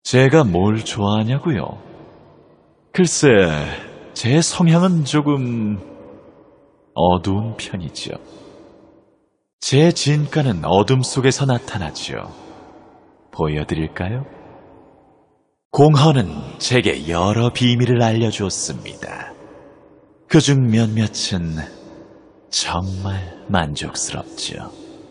제가 뭘 좋아하냐고요? 글쎄, 제 성향은 조금 어두운 편이죠. 제 진가는 어둠 속에서 나타나죠. 보여드릴까요? 공허는 제게 여러 비밀을 알려주었습니다. 그중 몇몇은 정말 만족스럽죠.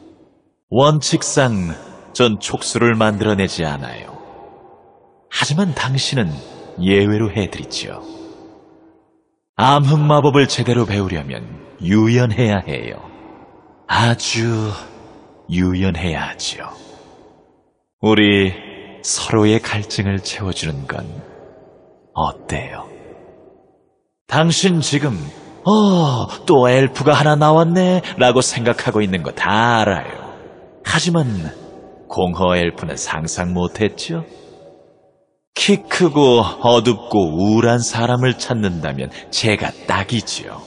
원칙상 전 촉수를 만들어내지 않아요. 하지만 당신은 예외로 해드리죠. 암흑 마법을 제대로 배우려면 유연해야 해요. 아주 유연해야 하죠. 우리 서로의 갈증을 채워주는 건 어때요? 당신 지금 또 엘프가 하나 나왔네 라고 생각하고 있는 거 다 알아요. 하지만 공허 엘프는 상상 못했죠? 키 크고 어둡고 우울한 사람을 찾는다면 제가 딱이지요.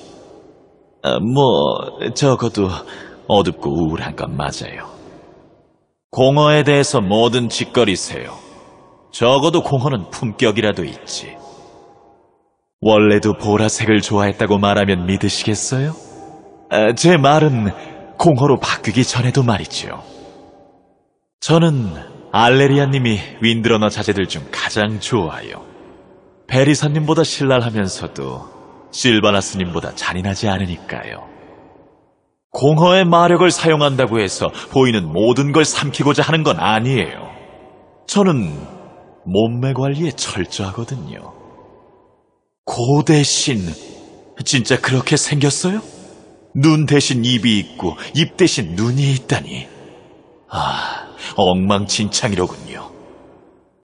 적어도 어둡고 우울한 건 맞아요. 공허에 대해서 뭐든 짓거리세요. 적어도 공허는 품격이라도 있지. 원래도 보라색을 좋아했다고 말하면 믿으시겠어요? 제 말은 공허로 바뀌기 전에도 말이죠. 저는 알레리아님이 윈드러너 자제들 중 가장 좋아요. 베리사님보다 신랄하면서도 실바나스님보다 잔인하지 않으니까요. 공허의 마력을 사용한다고 해서 보이는 모든 걸 삼키고자 하는 건 아니에요. 저는 몸매 관리에 철저하거든요. 고대신, 진짜 그렇게 생겼어요? 눈 대신 입이 있고 입 대신 눈이 있다니. 엉망진창이로군요.